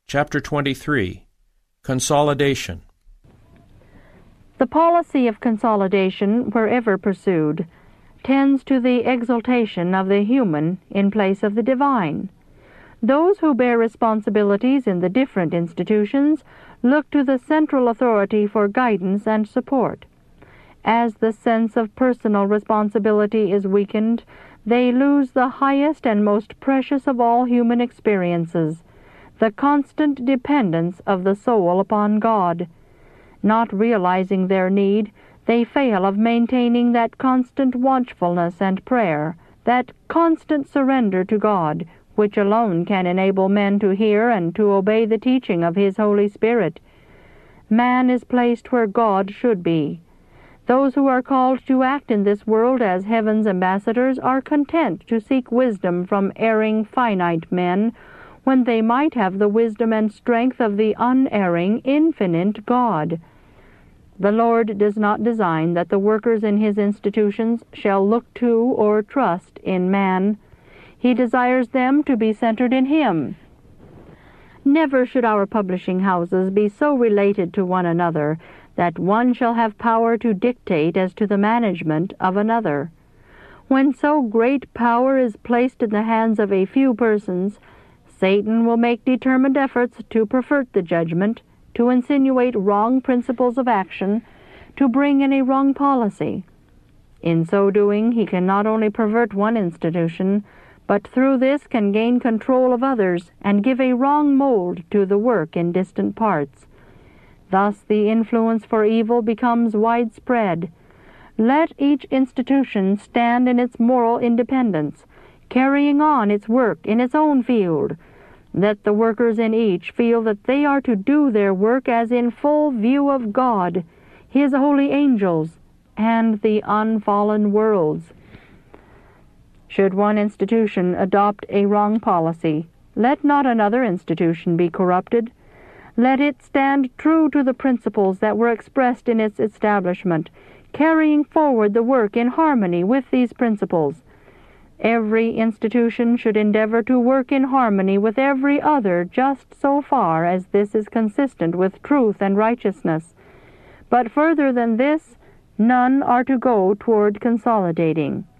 Chapter 23. Consolidation. The policy of consolidation, wherever pursued, tends to the exaltation of the human in place of the divine. Those who bear responsibilities in the different institutions look to the central authority for guidance and support. As the sense of personal responsibility is weakened, they lose the highest and most precious of all human experiences, the constant dependence of the soul upon God. Not realizing their need, they fail of maintaining that constant watchfulness and prayer, that constant surrender to God, which alone can enable men to hear and to obey the teaching of His Holy Spirit. Man is placed where God should be. Those who are called to act in this world as heaven's ambassadors are content to seek wisdom from erring, finite men, when they might have the wisdom and strength of the unerring, infinite God. The Lord does not design that the workers in His institutions shall look to or trust in man. He desires them to be centered in Him. Never should our publishing houses be so related to one another that one shall have power to dictate as to the management of another. When so great power is placed in the hands of a few persons, Satan will make determined efforts to pervert the judgment, to insinuate wrong principles of action, to bring in a wrong policy. In so doing, he can not only pervert one institution, but through this can gain control of others and give a wrong mold to the work in distant parts. Thus the influence for evil becomes widespread. Let each institution stand in its moral independence, carrying on its work in its own field. Let the workers in each feel that they are to do their work as in full view of God, His holy angels, and the unfallen worlds. Should one institution adopt a wrong policy, let not another institution be corrupted. Let it stand true to the principles that were expressed in its establishment, carrying forward the work in harmony with these principles. Every institution should endeavor to work in harmony with every other just so far as this is consistent with truth and righteousness. But further than this, none are to go toward consolidating.